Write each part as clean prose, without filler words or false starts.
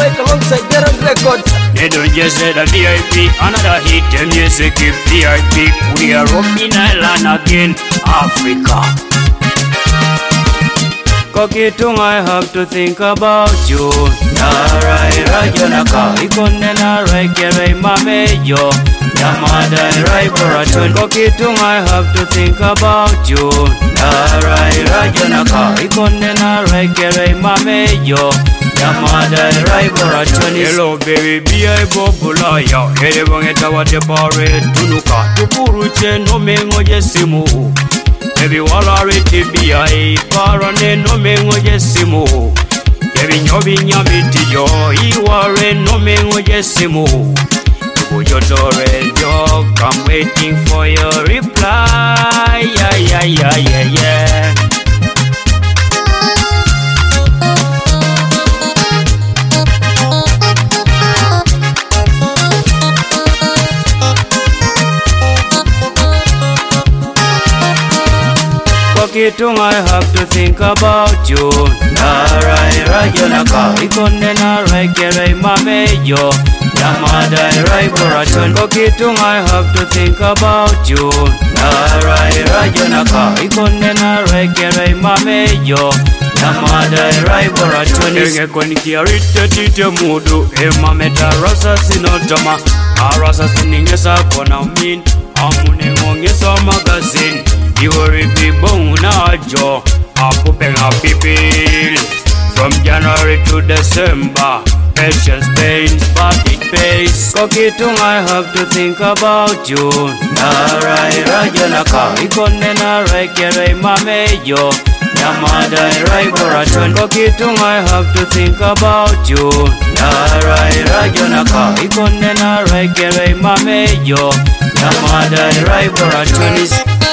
Mike alongside Gerald Records. They don't just let a VIP, another hit, the music keep VIP. We are rocking island again, Africa. Kokitung, I have to think about you. Narai Rajanaka, Ikonde Narai Kere Mameyo. Yamada Rai Boraton. Kokitung, I have to think about you. Narai Rajanaka, Ikonde Narai Kere Mameyo. Yamada Rai Boraton. Hello baby, B.I. Bobulaya. Hedebangeta watebare tunuka. Tupuruche no mengo jesimu. Baby walari TBI parane no mengo jesimu. Baby nyobi nyamiti yo iware no mengo jesimu. Ujotore yo, I'm waiting for your reply. Yeah. Kokitung, I have to think about you. Narai Rajanaka, Ikonde Narai Kere Mameyo. Yamada Rai Boraton. Kokitung, I have to think about you. Narai Rajanaka, Ikonde Narai Kere Mameyo. Yamada Rai Boraton. Ege koniki arite tite mudu. Ema meta rasa sinotama. Arasa siningesa kona min. Amune ngongesa magazine. Iwori bibong na jo. Akupenga people. From January to December. Patience pains, but it pays. Kokitung, I have to think about you. Narai Rajanaka, Ikonde Narai Kere Mameyo. Yamada Rai Boraton. Kokitung, I have to think about you. Narai Rajanaka, Ikonde Narai Kere Mameyo. Yamada Rai Boraton.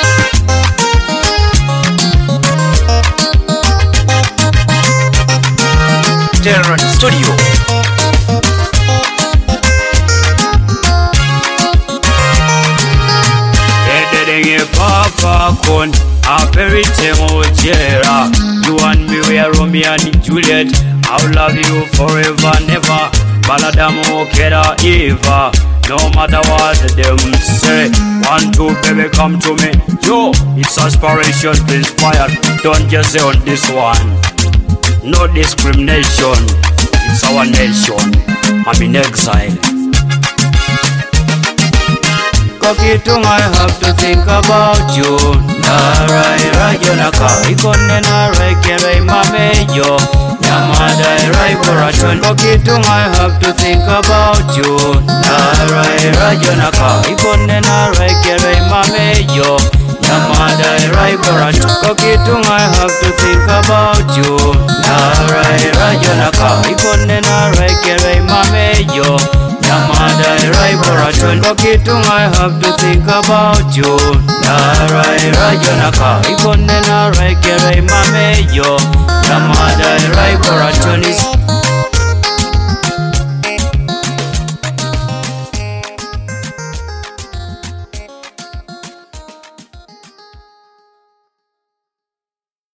Gerald Studio. Papa con a very jera. You and me we are Romeo and Juliet. I'll love you forever and ever. Baladamo Kera Eva. No matter what them say. 1, 2 baby come to me. Yo, it's aspiration to inspire. Don't just say on this one. No discrimination. It's our nation. I'm in exile. Kokitung, I have to think about you. Narai Rajanaka, Ikonde Narai Kere Mameyo. Yamada Rai Boraton. Kokitung, I have to think about you. Narai Rajanaka, Ikonde Narai Kere Mameyo. Yamada Rai Boraton. Kokitung, I have to think about you. Narai Rajanaka, Ikonde Narai Kere Mameyo. Yamada Rai Boraton. Kokitung, I have to think about you. Narai Rajanaka, Ikonde Narai Kere Mameyo.